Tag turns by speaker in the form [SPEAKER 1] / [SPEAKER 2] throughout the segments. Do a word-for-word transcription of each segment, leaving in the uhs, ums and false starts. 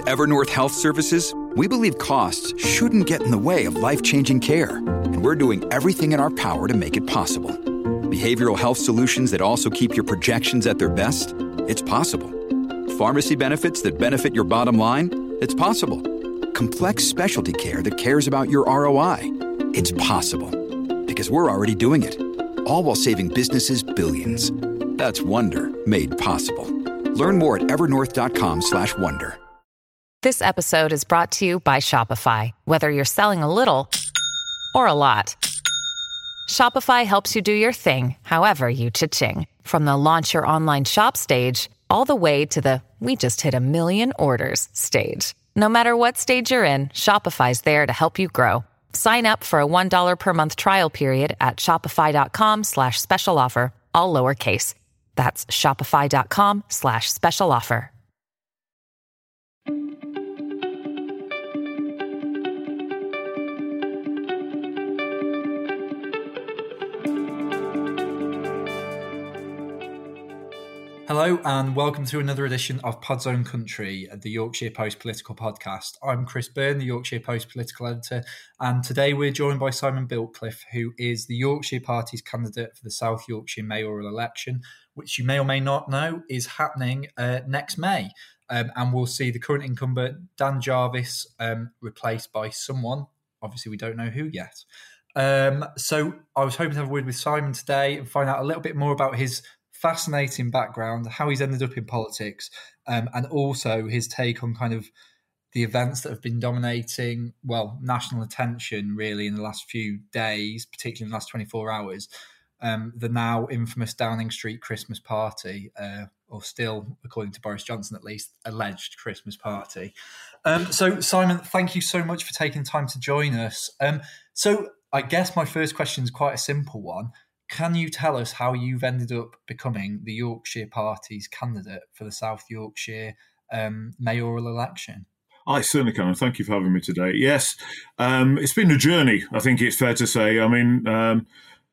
[SPEAKER 1] Evernorth Health Services, we believe costs shouldn't get in the way of life-changing care, and we're doing everything in our power to make it possible. Behavioral health solutions that also keep your projections at their best? It's possible. Pharmacy benefits that benefit your bottom line? It's possible. Complex specialty care that cares about your R O I? It's possible. Because we're already doing it. All while saving businesses billions. That's Wonder made possible. Learn more at evernorth.com slash wonder.
[SPEAKER 2] This episode is brought to you by Shopify. Whether you're selling a little or a lot, Shopify helps you do your thing, however you cha-ching. From the launch your online shop stage, all the way to the we just hit a million orders stage. No matter what stage you're in, Shopify's there to help you grow. Sign up for a one dollar per month trial period at shopify.com slash special offer, all lowercase. That's shopify.com slash special offer.
[SPEAKER 3] Hello and welcome to another edition of Pod's Own Country, the Yorkshire Post political podcast. I'm Chris Byrne, the Yorkshire Post political editor, and today we're joined by Simon Biltcliffe, who is the Yorkshire Party's candidate for the South Yorkshire mayoral election, which you may or may not know is happening uh, next May. Um, and we'll see the current incumbent, Dan Jarvis, um, replaced by someone. Obviously, we don't know who yet. Um, so I was hoping to have a word with Simon today and find out a little bit more about his fascinating background, how he's ended up in politics, um, and also his take on kind of the events that have been dominating, well, national attention really in the last few days, particularly in the last twenty-four hours. Um, the now infamous Downing Street Christmas party, uh, or still, according to Boris Johnson at least, alleged Christmas party. Um, so, Simon, thank you so much for taking time to join us. Um, so, I guess my first question is quite a simple one. Can you tell us how you've ended up becoming the Yorkshire Party's candidate for the South Yorkshire um, mayoral election?
[SPEAKER 4] I certainly can, and thank you for having me today. Yes, um, it's been a journey, I think it's fair to say. I mean, um,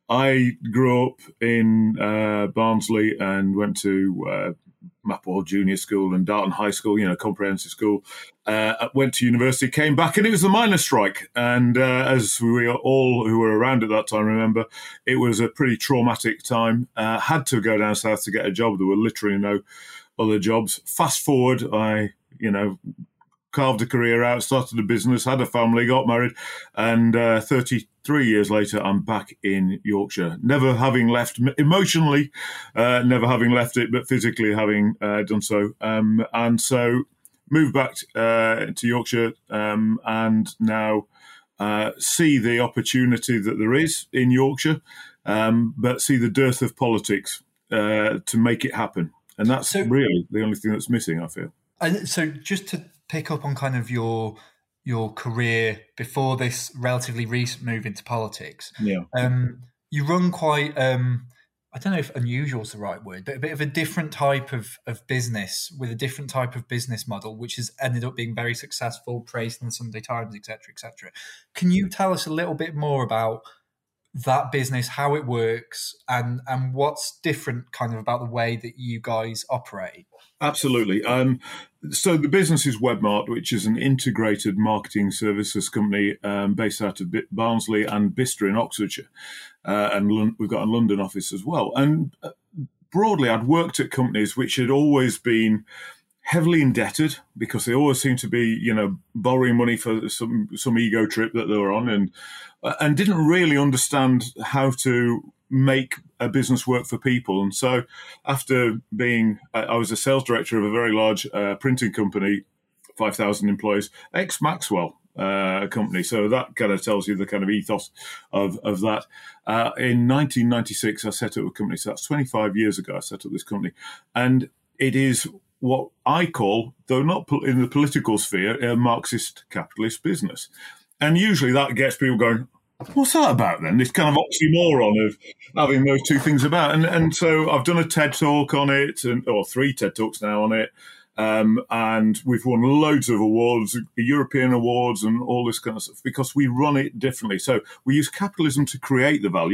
[SPEAKER 4] I grew up in uh, Barnsley and went to uh, Mapplewell Junior School and Darton High School, you know, comprehensive school. Uh, went to university, came back, and it was the miners' strike. And uh, as we all who were around at that time remember, it was a pretty traumatic time. Uh, had to go down south to get a job. There were literally no other jobs. Fast forward, I, you know, carved a career out, started a business, had a family, got married, and uh, thirty-three years later, I'm back in Yorkshire. Never having left, emotionally, uh, never having left it, but physically having uh, done so. Um, and so moved back uh, to Yorkshire um, and now uh, see the opportunity that there is in Yorkshire, um, but see the dearth of politics uh, to make it happen. And that's so, really the only thing that's missing, I feel.
[SPEAKER 3] And so just to pick up on kind of your your career before this relatively recent move into politics.
[SPEAKER 4] Yeah.
[SPEAKER 3] Um, you run quite, um, I don't know if unusual is the right word, but a bit of a different type of, of business with a different type of business model, which has ended up being very successful, praised in the Sunday Times, et cetera, et cetera. Can you tell us a little bit more about that business, how it works, and and what's different kind of about the way that you guys operate?
[SPEAKER 4] Absolutely. Um, so the business is Webmart, which is an integrated marketing services company um, based out of Barnsley and Bicester in Oxfordshire. Uh, and Lon- we've got a London office as well. And uh, broadly, I'd worked at companies which had always been heavily indebted because they always seemed to be, you know, borrowing money for some some ego trip that they were on, and uh, and didn't really understand how to make a business work for people. And so after being, I was a sales director of a very large uh, printing company, five thousand employees, ex-Maxwell uh, company. So that kind of tells you the kind of ethos of, of that. Uh, in nineteen ninety-six, I set up a company. So that's twenty-five years ago, I set up this company. And it is what I call, though not in the political sphere, a Marxist capitalist business. And usually that gets people going, what's that about then? This kind of oxymoron of having those two things about. And and so I've done a TED Talk on it, and or three TED Talks now on it. Um, and we've won loads of awards, European awards and all this kind of stuff, because we run it differently. So we use capitalism to create the value,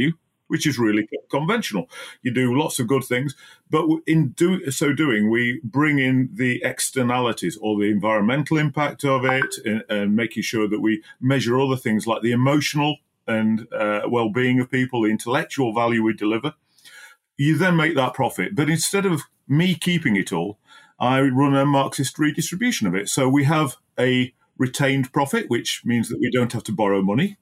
[SPEAKER 4] which is really conventional. You do lots of good things, but in do, so doing, we bring in the externalities or the environmental impact of it, and, and making sure that we measure other things like the emotional and uh, well-being of people, the intellectual value we deliver. You then make that profit. But instead of me keeping it all, I run a Marxist redistribution of it. So we have a retained profit, which means that we don't have to borrow money.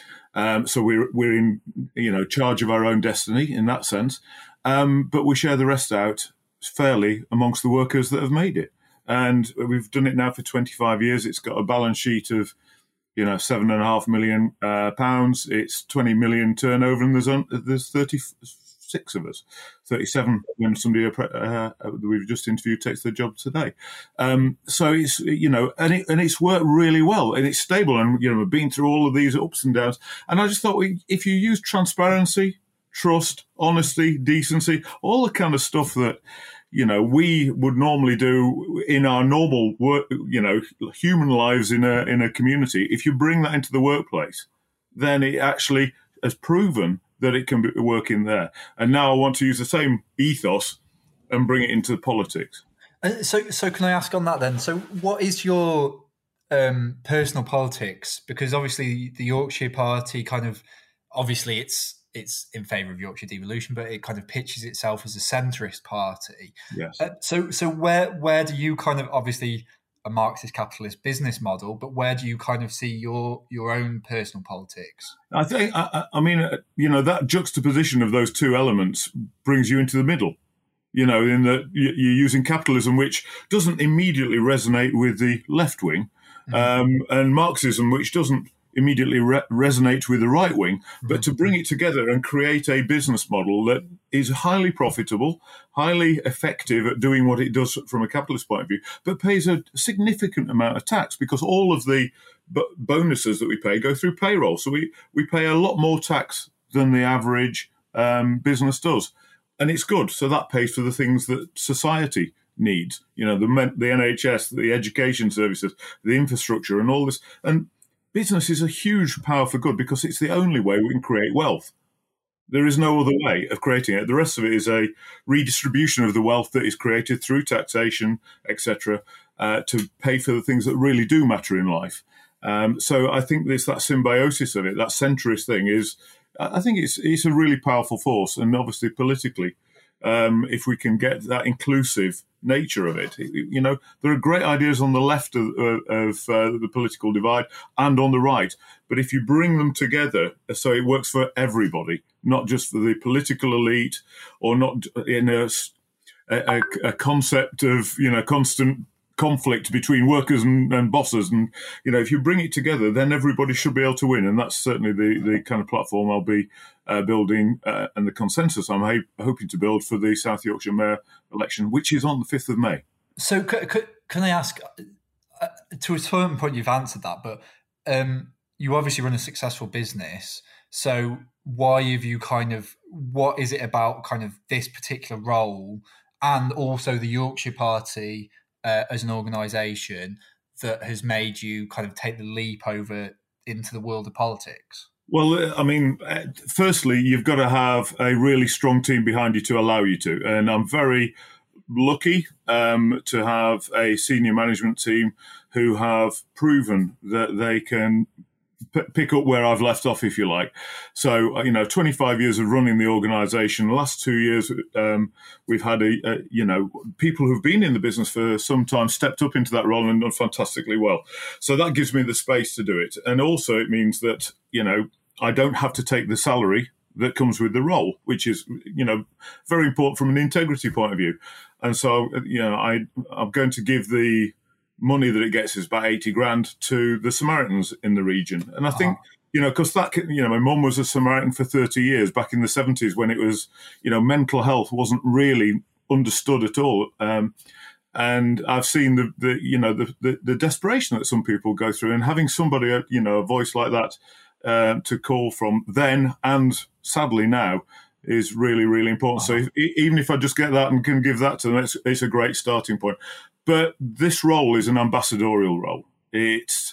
[SPEAKER 4] Um, so we're we're in you know charge of our own destiny in that sense, um, but we share the rest out fairly amongst the workers that have made it, and we've done it now for twenty-five years. It's got a balance sheet of you know seven and a half million uh, pounds. It's twenty million turnover, and there's on, there's thirty-six of us, thirty-seven when somebody uh, we've just interviewed takes their job today. Um, so it's you know, and it, and it's worked really well, and it's stable, and you know, we've been through all of these ups and downs. And I just thought, we, if you use transparency, trust, honesty, decency, all the kind of stuff that you know we would normally do in our normal work, you know, human lives in a in a community, if you bring that into the workplace, then it actually has proven that it can be, work in there. And now I want to use the same ethos and bring it into politics.
[SPEAKER 3] Uh, so, so can I ask on that then? So, what is your um, personal politics? Because obviously, the Yorkshire Party kind of, obviously, it's it's in favour of Yorkshire devolution, but it kind of pitches itself as a centrist party.
[SPEAKER 4] Yes.
[SPEAKER 3] Uh, so, so where where do you kind of obviously a Marxist capitalist business model, but where do you kind of see your your own personal politics?
[SPEAKER 4] I think, I, I mean, you know, that juxtaposition of those two elements brings you into the middle, you know, in that you're using capitalism, which doesn't immediately resonate with the left wing, mm-hmm. um, and Marxism, which doesn't immediately re- resonate with the right wing, but to bring it together and create a business model that is highly profitable, highly effective at doing what it does from a capitalist point of view, but pays a significant amount of tax because all of the b- bonuses that we pay go through payroll. So we, we pay a lot more tax than the average um, business does. And it's good. So that pays for the things that society needs, you know, the, the N H S, the education services, the infrastructure and all this. And business is a huge power for good because it's the only way we can create wealth. There is no other way of creating it. The rest of it is a redistribution of the wealth that is created through taxation, et cetera, uh, to pay for the things that really do matter in life. Um, so I think there's that symbiosis of it, that centrist thing is, I think it's it's a really powerful force. And obviously politically, um, if we can get that inclusive nature of it, you know, there are great ideas on the left of, of uh, the political divide and on the right. But if you bring them together, so it works for everybody, not just for the political elite, or not in a, a, a concept of, you know, constant conflict between workers and, and bosses. And, you know, if you bring it together, then everybody should be able to win. And that's certainly the, the kind of platform I'll be uh, building uh, and the consensus I'm ha- hoping to build for the South Yorkshire Mayor election, which is on the fifth of May.
[SPEAKER 3] So c- c- can I ask, uh, to a certain point you've answered that, but um, you obviously run a successful business. So why have you kind of, what is it about kind of this particular role and also the Yorkshire Party Uh, as an organisation that has made you kind of take the leap over into the world of politics?
[SPEAKER 4] Well, I mean, firstly, you've got to have a really strong team behind you to allow you to. And I'm very lucky um, to have a senior management team who have proven that they can p- pick up where I've left off, if you like. So, you know, twenty-five years of running the organisation. The last two years, um, we've had, a, a, you know, people who've been in the business for some time stepped up into that role and done fantastically well. So that gives me the space to do it. And also it means that, you know, I don't have to take the salary that comes with the role, which is, you know, very important from an integrity point of view. And so, you know, I, I'm going to give the money that it gets is about eighty grand to the Samaritans in the region. And I think, uh-huh. you know, because that, you know, my mum was a Samaritan for thirty years back in the seventies when it was, you know, mental health wasn't really understood at all. Um, and I've seen the, the you know, the, the, the desperation that some people go through, and having somebody, you know, a voice like that uh, to call from then and sadly now is really, really important. Uh-huh. So if, even if I just get that and can give that to them, it's, it's a great starting point. But this role is an ambassadorial role. It's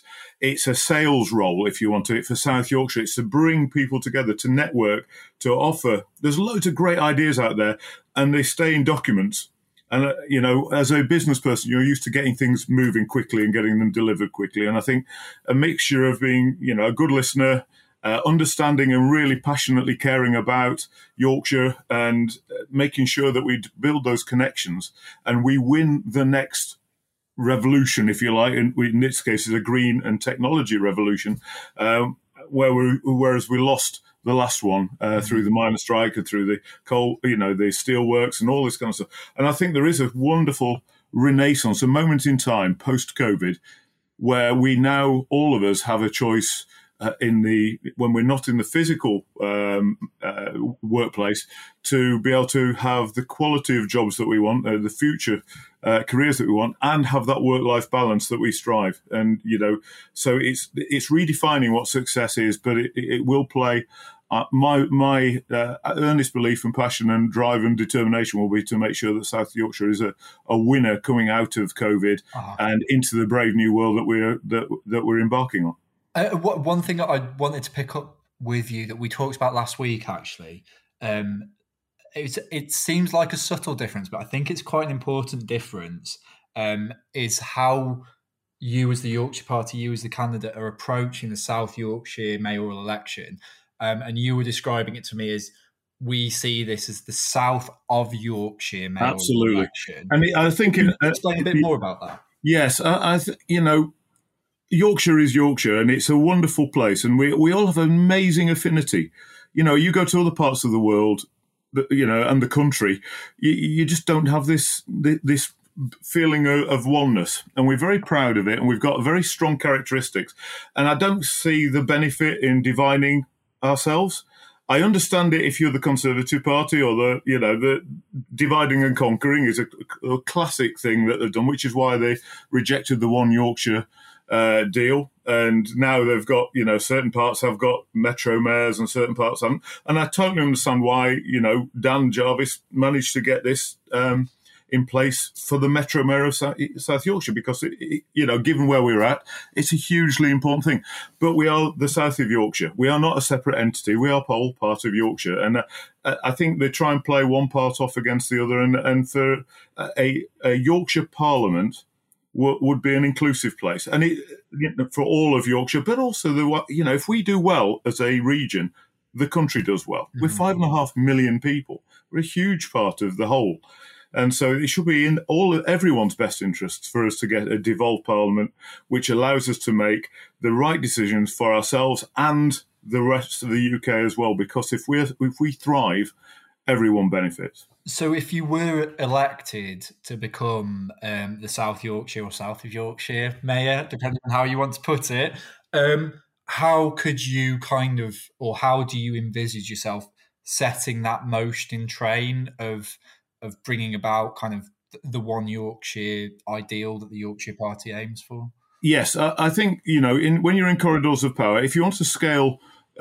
[SPEAKER 4] it's a sales role, if you want to, for South Yorkshire. It's to bring people together, to network, to offer. There's loads of great ideas out there, and they stay in documents. And, uh, you know, as a business person, you're used to getting things moving quickly and getting them delivered quickly. And I think a mixture of being, you know, a good listener, uh, understanding and really passionately caring about Yorkshire and making sure that we build those connections and we win the next revolution, if you like, and in this case is a green and technology revolution, um, where we, whereas we lost the last one uh, mm-hmm. through the miners' strike and through the coal, you know, the steelworks and all this kind of stuff. And I think there is a wonderful renaissance, a moment in time post-COVID, where we now, all of us, have a choice uh, in the when we're not in the physical um, uh, workplace to be able to have the quality of jobs that we want, uh, the future uh, careers that we want, and have that work-life balance that we strive. And you know, so it's it's redefining what success is, but it, it will play. Uh, my my uh, earnest belief and passion and drive and determination will be to make sure that South Yorkshire is a, a winner coming out of COVID uh-huh. and into the brave new world that we're that, that we're embarking on.
[SPEAKER 3] Uh, what, one thing that I wanted to pick up with you that we talked about last week, actually, um, it's, it seems like a subtle difference, but I think it's quite an important difference, um, is how you as the Yorkshire Party, you as the candidate, are approaching the South Yorkshire mayoral election. Um, and you were describing it to me as we see this as the South of Yorkshire mayoral
[SPEAKER 4] Absolutely.
[SPEAKER 3] election.
[SPEAKER 4] And I think...
[SPEAKER 3] Can you
[SPEAKER 4] uh,
[SPEAKER 3] explain a bit more about that?
[SPEAKER 4] Yes, I, I th- you know... Yorkshire is Yorkshire, and it's a wonderful place, and we we all have amazing affinity. You know, you go to other parts of the world, you know, and the country, you, you just don't have this this feeling of, of oneness, and we're very proud of it, and we've got very strong characteristics. And I don't see the benefit in dividing ourselves. I understand it if you're the Conservative Party or the, you know, the dividing and conquering is a, a classic thing that they've done, which is why they rejected the One Yorkshire Uh, deal, and now they've got, you know, certain parts have got metro mayors and certain parts haven't, and I totally understand why, you know, Dan Jarvis managed to get this um, in place for the metro mayor of South, South Yorkshire, because it, it, you know, given where we're at, it's a hugely important thing. But we are the South of Yorkshire. We are not a separate entity. We are all part of Yorkshire, and uh, I think they try and play one part off against the other, and and for a, a Yorkshire Parliament would be an inclusive place, and it, you know, for all of Yorkshire, but also the, you know, if we do well as a region, the country does well. Mm-hmm. We're five and a half million people. We're a huge part of the whole, and so it should be in all everyone's best interests for us to get a devolved parliament, which allows us to make the right decisions for ourselves and the rest of the U K as well. Because if we if we thrive, everyone benefits.
[SPEAKER 3] So if you were elected to become um, the South Yorkshire or South of Yorkshire mayor, depending on how you want to put it, um, how could you kind of, or how do you envisage yourself setting that motion in train of of bringing about kind of the One Yorkshire ideal that the Yorkshire Party aims for?
[SPEAKER 4] Yes, I, I think, you know, in, when you're in corridors of power, if you want to scale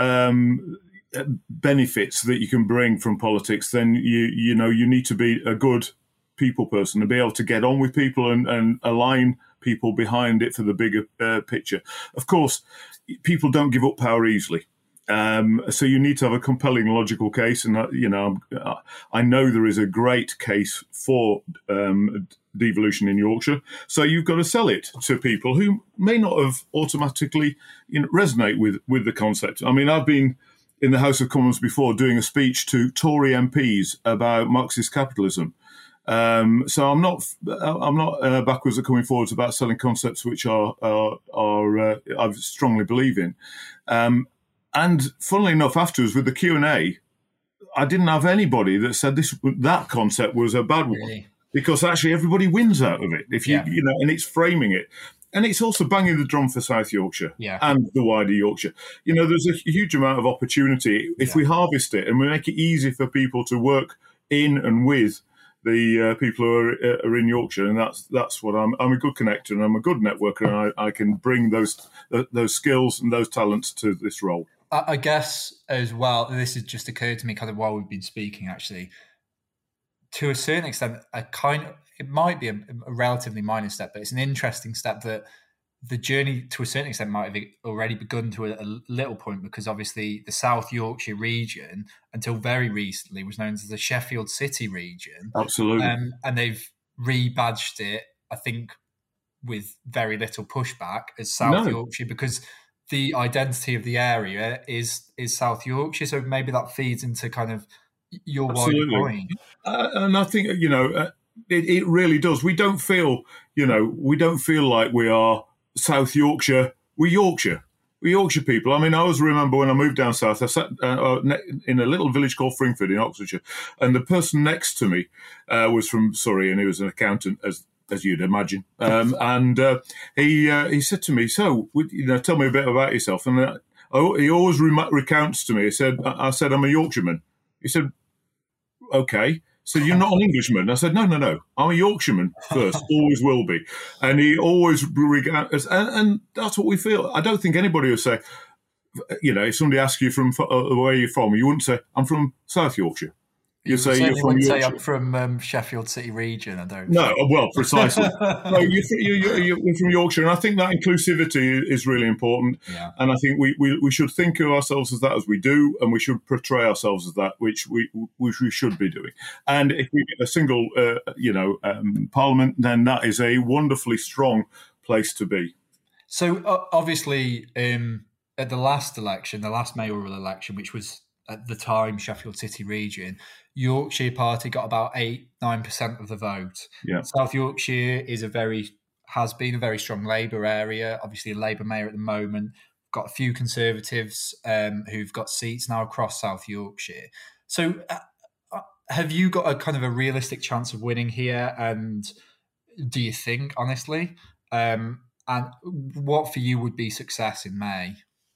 [SPEAKER 4] um, benefits that you can bring from politics, then you you know you need to be a good people person and be able to get on with people and, and align people behind it for the bigger uh, picture. Of course, people don't give up power easily, um, so you need to have a compelling logical case. And uh, you know, I know there is a great case for um, devolution in Yorkshire, so you've got to sell it to people who may not have automatically, you know, resonate with with the concept. I mean, I've been in the House of Commons before doing a speech to Tory M Ps about Marxist capitalism. Um, so I'm not I'm not uh, backwards at coming forwards about selling concepts which are are, are uh, I strongly believe in. Um, and funnily enough, afterwards with the Q and A, I didn't have anybody that said this that concept was a bad one, really? Because actually everybody wins out of it if you yeah. you know, and it's framing it. And it's also banging the drum for South Yorkshire yeah. and the wider Yorkshire. You know, there's a huge amount of opportunity if yeah. we harvest it and we make it easy for people to work in and with the uh, people who are, uh, are in Yorkshire. And that's that's what I'm. I'm a good connector and I'm a good networker, and I, I can bring those uh, those skills and those talents to this role.
[SPEAKER 3] I guess as well, this has just occurred to me kind of while we've been speaking, actually. To a certain extent, a kind of, it might be a, a relatively minor step, but it's an interesting step that the journey to a certain extent might have already begun to a, a little point, because obviously the South Yorkshire region, until very recently, was known as the Sheffield City region.
[SPEAKER 4] Absolutely.
[SPEAKER 3] Um, and they've rebadged it, I think, with very little pushback as South
[SPEAKER 4] No.
[SPEAKER 3] Yorkshire, because the identity of the area is is South Yorkshire. So maybe that feeds into kind of your
[SPEAKER 4] Absolutely.
[SPEAKER 3] wider point.
[SPEAKER 4] Uh, and I think, you know, uh, it, it really does. We don't feel, you know, we don't feel like we are South Yorkshire. We're Yorkshire. We're Yorkshire people. I mean, I always remember when I moved down south, I sat uh, in a little village called Fringford in Oxfordshire, and the person next to me uh, was from Surrey, and he was an accountant, as as you'd imagine. Um, and uh, he uh, he said to me, "So, you know, tell me a bit about yourself." And uh, I, he always re- recounts to me. He said, "I said I'm a Yorkshireman." He said, "Okay." So you're not an Englishman? I said, no, no, no. I'm a Yorkshireman first, always will be. And he always regards us, and, and that's what we feel. I don't think anybody would say, you know, if somebody asks you from uh, where you're from, you wouldn't say, I'm from South Yorkshire. You,
[SPEAKER 3] you
[SPEAKER 4] say you're from
[SPEAKER 3] wouldn't
[SPEAKER 4] Yorkshire.
[SPEAKER 3] say I'm from um, Sheffield City region. I don't.
[SPEAKER 4] No, well, precisely. No, you're, you're, you're from Yorkshire, and I think that inclusivity is really important.
[SPEAKER 3] Yeah.
[SPEAKER 4] And I think we, we, we should think of ourselves as that, as we do, and we should portray ourselves as that, which we which we should be doing. And if we get a single, uh, you know, um, parliament, then that is a wonderfully strong place to be.
[SPEAKER 3] So uh, obviously, um, at the last election, the last mayoral election, which was at the time Sheffield City region, Yorkshire Party got about eight, nine percent of the vote.
[SPEAKER 4] Yeah.
[SPEAKER 3] South Yorkshire is a very has been a very strong Labour area. Obviously, a Labour mayor at the moment. Got a few Conservatives um, who've got seats now across South Yorkshire. So, uh, have you got a kind of a realistic chance of winning here? And do you think, honestly, um, and what for you would be success in May?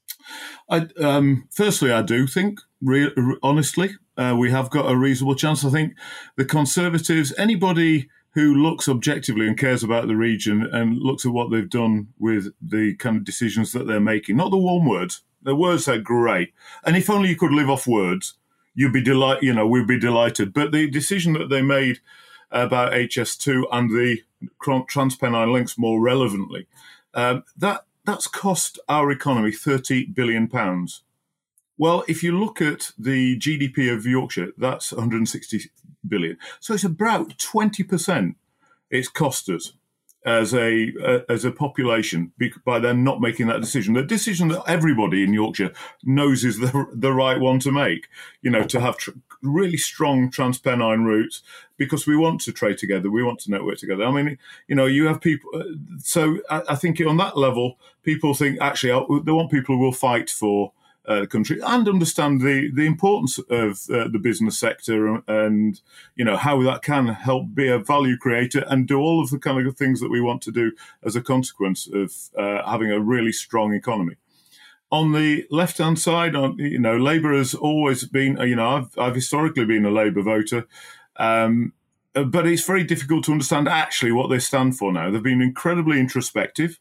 [SPEAKER 4] I, um, firstly, I do think, re- honestly, uh, we have got a reasonable chance. I think the Conservatives, anybody who looks objectively and cares about the region and looks at what they've done with the kind of decisions that they're making, not the one words, the words are great. And if only you could live off words, you'd be delight, you know, we'd be delighted. But the decision that they made about H S two and the Transpennine links more relevantly, um, that That's cost our economy thirty billion pounds. Well, if you look at the G D P of Yorkshire, that's one hundred sixty billion. So it's about twenty percent it's cost us as a uh, as a population by them not making that decision. The decision that everybody in Yorkshire knows is the the right one to make, you know, to have tr- really strong Transpennine routes, because we want to trade together, we want to network together. I mean, you know, you have people. So I, I think on that level, people think actually they want people who will fight for Uh, the country and understand the, the importance of uh, the business sector and, and, you know, how that can help be a value creator and do all of the kind of things that we want to do as a consequence of uh, having a really strong economy. On the left-hand side, on, you know, Labour has always been, you know, I've, I've historically been a Labour voter, um, but it's very difficult to understand actually what they stand for now. They've been incredibly introspective.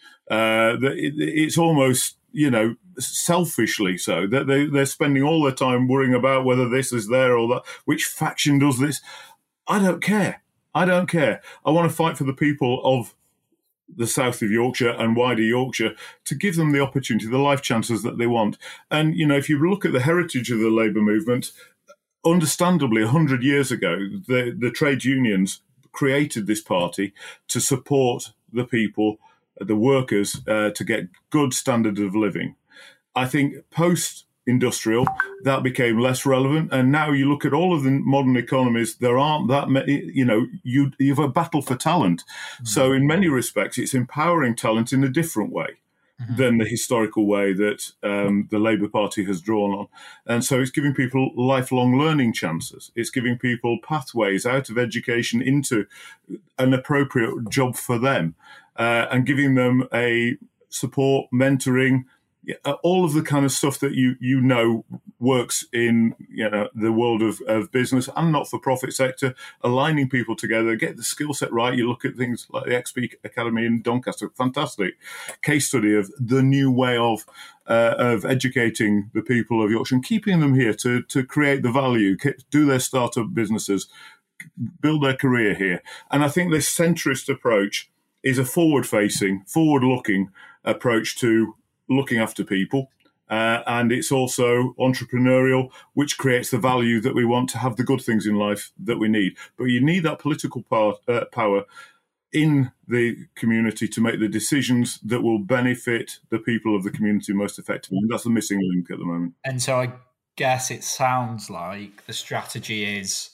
[SPEAKER 4] Uh, it's almost, you know, selfishly so. That they, they're spending all their time worrying about whether this is there or that, which faction does this. I don't care. I don't care. I want to fight for the people of the south of Yorkshire and wider Yorkshire to give them the opportunity, the life chances that they want. And, you know, if you look at the heritage of the Labour movement, understandably, one hundred years ago, the, the trade unions created this party to support the people, the workers, uh, to get good standard of living. I think post-industrial, that became less relevant. And now you look at all of the modern economies, there aren't that many, you know, you, you have a battle for talent. Mm-hmm. So in many respects, it's empowering talent in a different way mm-hmm. than the historical way that um, the Labour Party has drawn on. And so it's giving people lifelong learning chances. It's giving people pathways out of education into an appropriate job for them. Uh, and giving them a support, mentoring, uh, all of the kind of stuff that you you know works in, you know, the world of, of business and not-for-profit sector, aligning people together, get the skill set right. You look at things like the X P Academy in Doncaster, fantastic case study of the new way of uh, of educating the people of Yorkshire and keeping them here to to create the value, do their startup businesses, build their career here. And I think this centrist approach is a forward-facing, forward-looking approach to looking after people. Uh, and it's also entrepreneurial, which creates the value that we want to have the good things in life that we need. But you need that political part, uh, power in the community to make the decisions that will benefit the people of the community most effectively. And that's the missing link at the moment.
[SPEAKER 3] And so I guess it sounds like the strategy is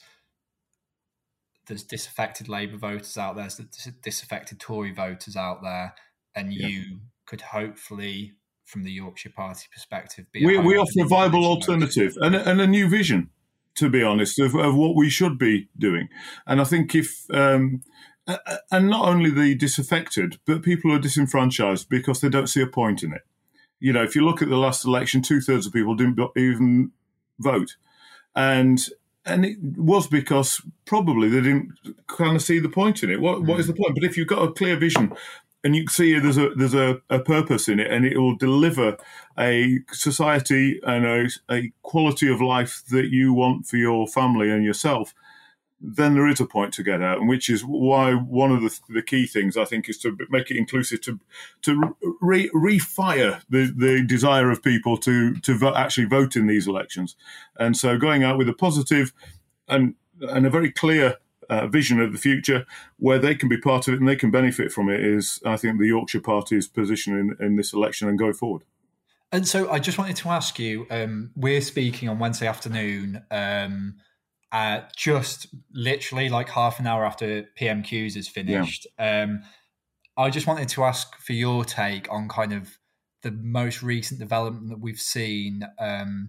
[SPEAKER 3] there's disaffected Labour voters out there, there's disaffected Tory voters out there, and yeah. you could hopefully, from the Yorkshire Party perspective, be
[SPEAKER 4] we, we offer a viable alternative and a, and a new vision, to be honest, of, of what we should be doing. And I think if, um, and not only the disaffected, but people who are disenfranchised because they don't see a point in it. You know, if you look at the last election, two thirds of people didn't even vote. And and it was because probably they didn't kind of see the point in it. What mm. What is the point? But if you've got a clear vision, and you see there's a there's a, a purpose in it, and it will deliver a society and a, a quality of life that you want for your family and yourself, then there is a point to get out, and which is why one of the, the key things I think is to make it inclusive, to to re, refire the, the desire of people to to vote, actually vote in these elections, and so going out with a positive and and a very clear Uh, vision of the future where they can be part of it and they can benefit from it is, I think, the Yorkshire Party's position in, in this election and going forward.
[SPEAKER 3] And so I just wanted to ask you, um, we're speaking on Wednesday afternoon, um, uh, just literally like half an hour after P M Qs is finished. Yeah. Um, I just wanted to ask for your take on kind of the most recent development that we've seen um,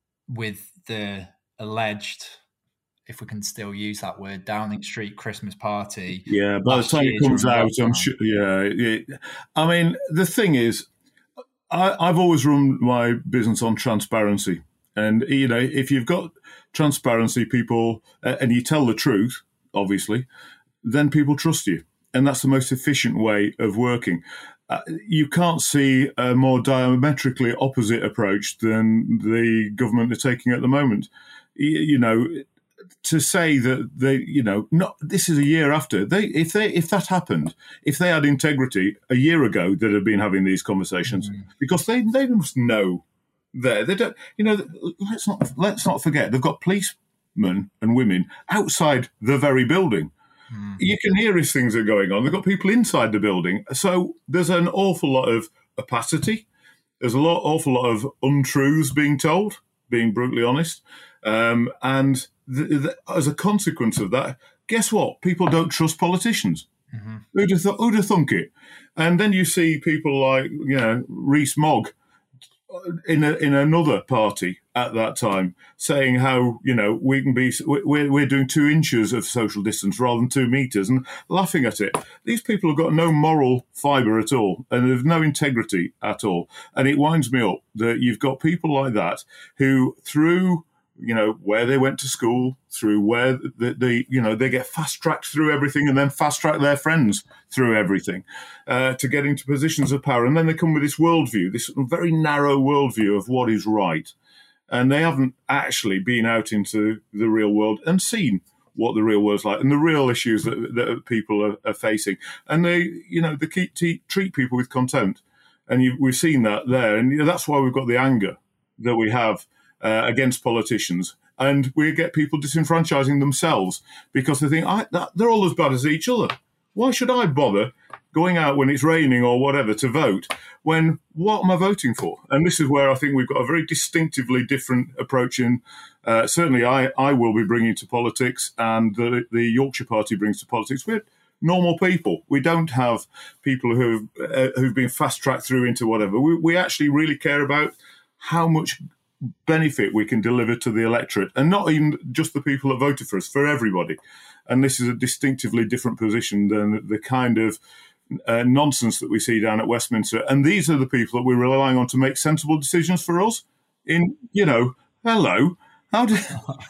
[SPEAKER 3] with the alleged, if we can still use that word, Downing Street Christmas party.
[SPEAKER 4] Yeah, by the time it comes out, I'm sure. Yeah, it, I mean, the thing is, I, I've always run my business on transparency, and you know, if you've got transparency, people, uh, and you tell the truth, obviously, then people trust you, and that's the most efficient way of working. Uh, you can't see a more diametrically opposite approach than the government are taking at the moment. You, you know. To say that they, you know, not this is a year after they, if they, if that happened, if they had integrity a year ago, that had been having these conversations mm. because they, they must know there. They don't, you know. Let's not let's not forget they've got policemen and women outside the very building. Mm. You can hear if things are going on. They've got people inside the building, so there's an awful lot of opacity. There's a lot, awful lot of untruths being told. Being brutally honest, um, and the, the, as a consequence of that, guess what? People don't trust politicians. Mm-hmm. Who'd have, th- who'd have thunk it? And then you see people like, you know, Rees-Mogg in a, in another party at that time saying how, you know, we can be we're we're doing two inches of social distance rather than two meters, and laughing at it. These people have got no moral fibre at all, and there's no integrity at all. And it winds me up that you've got people like that who, through, you know, where they went to school, through where the, the you know, they get fast tracked through everything and then fast track their friends through everything uh, to get into positions of power. And then they come with this worldview, this very narrow worldview of what is right. And they haven't actually been out into the real world and seen what the real world's like and the real issues that, that people are, are facing. And they, you know, they keep, te- treat people with contempt. And you, we've seen that there. And you know, that's why we've got the anger that we have Uh, against politicians, and we get people disenfranchising themselves because they think I, that, they're all as bad as each other. Why should I bother going out when it's raining or whatever to vote when what am I voting for? And this is where I think we've got a very distinctively different approach in. Uh, certainly, I, I will be bringing to politics, and the, the Yorkshire Party brings to politics. We're normal people. We don't have people who've uh, who've been fast tracked through into whatever. We, we actually really care about how much benefit we can deliver to the electorate, and not even just the people that voted for us, for everybody. And this is a distinctively different position than the kind of uh, nonsense that we see down at Westminster. And these are the people that we're relying on to make sensible decisions for us. In, you know, hello, how do,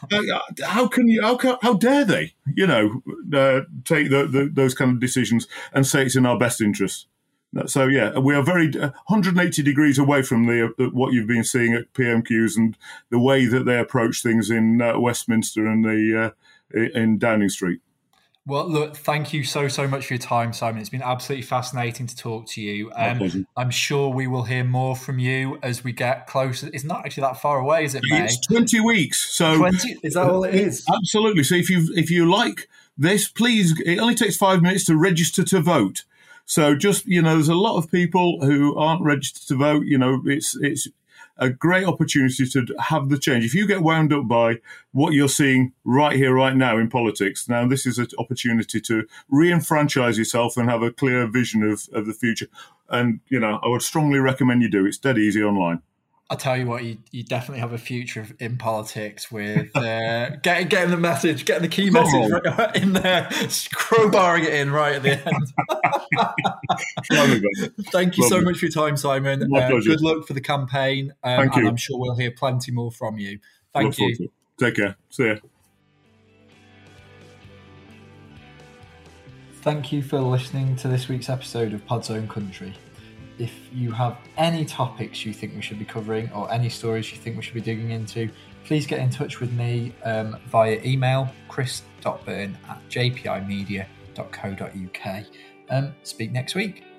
[SPEAKER 4] how can you, how, can, how dare they, you know, uh, take the, the, those kind of decisions and say it's in our best interest? So, yeah, we are very uh, one hundred eighty degrees away from the uh, what you've been seeing at P M Qs and the way that they approach things in uh, Westminster and the uh, in Downing Street.
[SPEAKER 3] Well, look, thank you so, so much for your time, Simon. It's been absolutely fascinating to talk to you. Um, I'm sure we will hear more from you as we get closer. It's not actually that far away, is it, May?
[SPEAKER 4] It's twenty weeks. So
[SPEAKER 3] twenty Is that all it is?
[SPEAKER 4] Absolutely. So if you if you like this, please, it only takes five minutes to register to vote. So just, you know, there's a lot of people who aren't registered to vote. You know, it's it's a great opportunity to have the change. If you get wound up by what you're seeing right here, right now in politics, now this is an opportunity to re-enfranchise yourself and have a clear vision of, of the future. And, you know, I would strongly recommend you do. It's dead easy online.
[SPEAKER 3] I'll tell you what, you, you definitely have a future in politics with uh, getting getting the message, getting the key message right in there, crowbarring it in right at the end. Thank you so much for your time, Simon. Uh, good luck for the campaign. Um,
[SPEAKER 4] Thank you.
[SPEAKER 3] And I'm sure we'll hear plenty more from you. Thank you.
[SPEAKER 4] Take care. See ya.
[SPEAKER 3] Thank you for listening to this week's episode of Pod's Own Country. If you have any topics you think we should be covering or any stories you think we should be digging into, please get in touch with me um, via email, chris dot burn at j p i media dot co dot u k. Um, speak next week.